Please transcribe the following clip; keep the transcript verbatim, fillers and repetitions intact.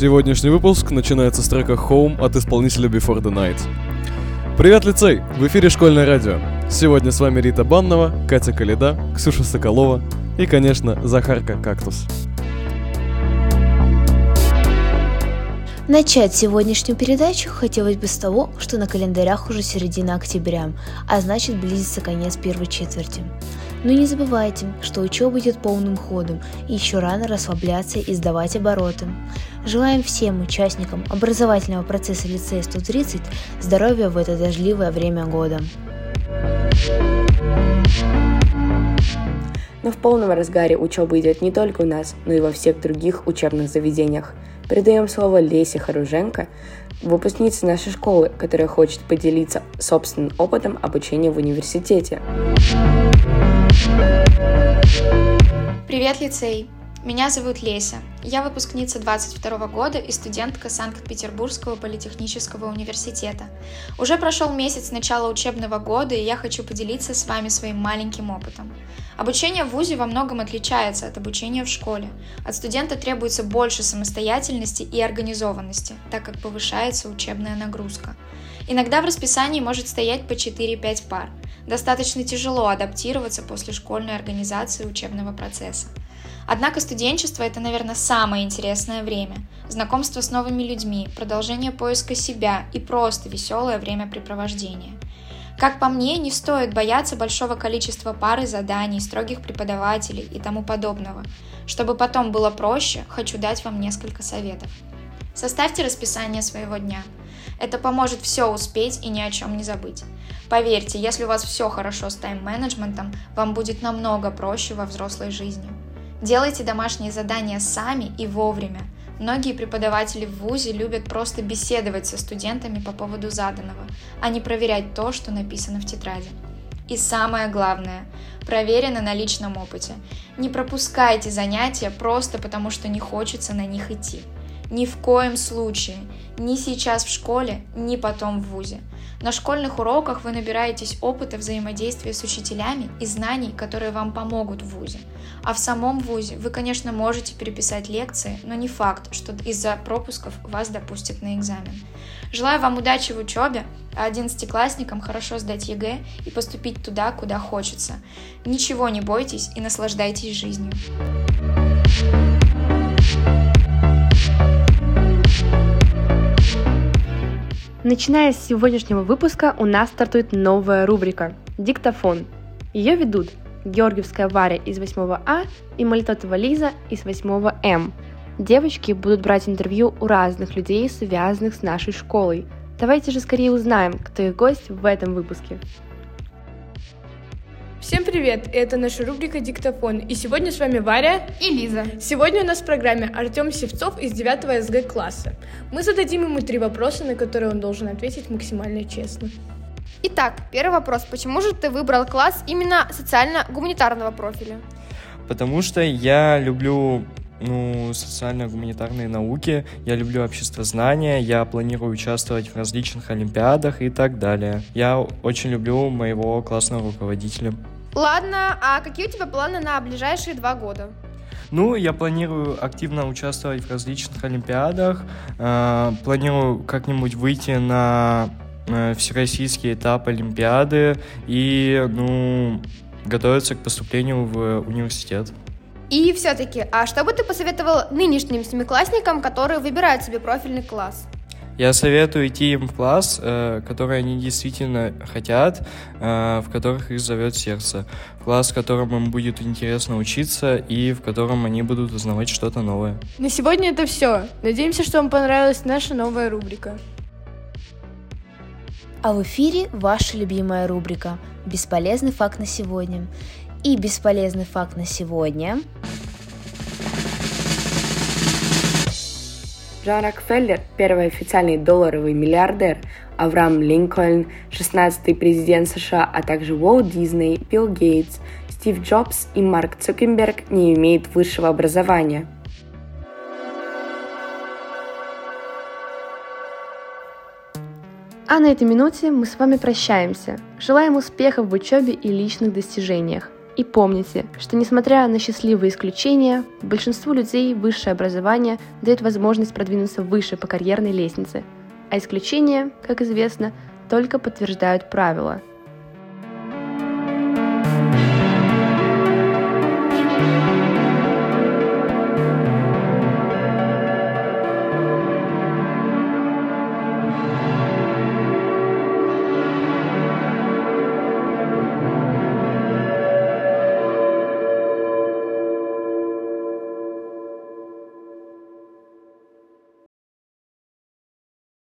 Сегодняшний выпуск начинается с трека Home от исполнителя Before the Night. Привет, лицей! В эфире Школьное радио. Сегодня с вами Рита Баннова, Катя Каледа, Ксюша Соколова и, конечно, Захарка Кактус. Начать сегодняшнюю передачу хотелось бы с того, что на календарях уже середина октября, а значит близится конец первой четверти. Но не забывайте, что учеба идет полным ходом, и еще рано расслабляться и сдавать обороты. Желаем всем участникам образовательного процесса лицея сто тридцать здоровья в это дождливое время года. Но в полном разгаре учеба идет не только у нас, но и во всех других учебных заведениях. Передаем слово Лесе Харуженко, выпускнице нашей школы, которая хочет поделиться собственным опытом обучения в университете. Привет, лицей! Меня зовут Леся. Я выпускница двадцать второго года и студентка Санкт-Петербургского политехнического университета. Уже прошел месяц с начала учебного года, и я хочу поделиться с вами своим маленьким опытом. Обучение в вузе во многом отличается от обучения в школе. От студента требуется больше самостоятельности и организованности, так как повышается учебная нагрузка. Иногда в расписании может стоять по четыре-пять пар. Достаточно тяжело адаптироваться после школьной организации учебного процесса. Однако студенчество – это, наверное, самое интересное время. Знакомство с новыми людьми, продолжение поиска себя и просто веселое времяпрепровождение. Как по мне, не стоит бояться большого количества пар и заданий, строгих преподавателей и тому подобного. Чтобы потом было проще, хочу дать вам несколько советов. Составьте расписание своего дня. Это поможет все успеть и ни о чем не забыть. Поверьте, если у вас все хорошо с тайм-менеджментом, вам будет намного проще во взрослой жизни. Делайте домашние задания сами и вовремя. Многие преподаватели в вузе любят просто беседовать со студентами по поводу заданного, а не проверять то, что написано в тетради. И самое главное, проверено на личном опыте. Не пропускайте занятия просто потому, что не хочется на них идти. Ни в коем случае, ни сейчас в школе, ни потом в вузе. На школьных уроках вы набираетесь опыта взаимодействия с учителями и знаний, которые вам помогут в вузе. А в самом вузе вы, конечно, можете переписать лекции, но не факт, что из-за пропусков вас допустят на экзамен. Желаю вам удачи в учебе, а одиннадцатиклассникам хорошо сдать ЕГЭ и поступить туда, куда хочется. Ничего не бойтесь и наслаждайтесь жизнью. Начиная с сегодняшнего выпуска у нас стартует новая рубрика «Диктофон». Ее ведут Георгиевская Варя из восьмого А и Малитотова Лиза из восьмого М. Девочки будут брать интервью у разных людей, связанных с нашей школой. Давайте же скорее узнаем, кто их гость в этом выпуске. Всем привет! Это наша рубрика «Диктофон», и сегодня с вами Варя и Лиза. Сегодня у нас в программе Артем Севцов из девятого эс гэ класса. Мы зададим ему три вопроса, на которые он должен ответить максимально честно. Итак, первый вопрос. Почему же ты выбрал класс именно социально-гуманитарного профиля? Потому что я люблю ну, социально-гуманитарные науки, я люблю обществознание, я планирую участвовать в различных олимпиадах и так далее. Я очень люблю моего классного руководителя. Ладно, а какие у тебя планы на ближайшие два года? Ну, я планирую активно участвовать в различных олимпиадах, э, планирую как-нибудь выйти на э, всероссийский этап олимпиады и, ну, готовиться к поступлению в университет. И все-таки, а что бы ты посоветовал нынешним семиклассникам, которые выбирают себе профильный класс? Я советую идти им в класс, э, который они действительно хотят, э, в которых их зовет сердце. Класс, в котором им будет интересно учиться и в котором они будут узнавать что-то новое. На сегодня это все. Надеемся, что вам понравилась наша новая рубрика. А в эфире ваша любимая рубрика «Бесполезный факт на сегодня». И бесполезный факт на сегодня. Джон Рокфеллер, первый официальный долларовый миллиардер, Авраам Линкольн, шестнадцатый президент США, а также Уолт Дисней, Билл Гейтс, Стив Джобс и Марк Цукерберг не имеют высшего образования. А на этой минуте мы с вами прощаемся. Желаем успехов в учебе и личных достижениях. И помните, что несмотря на счастливые исключения, большинству людей высшее образование дает возможность продвинуться выше по карьерной лестнице, а исключения, как известно, только подтверждают правила –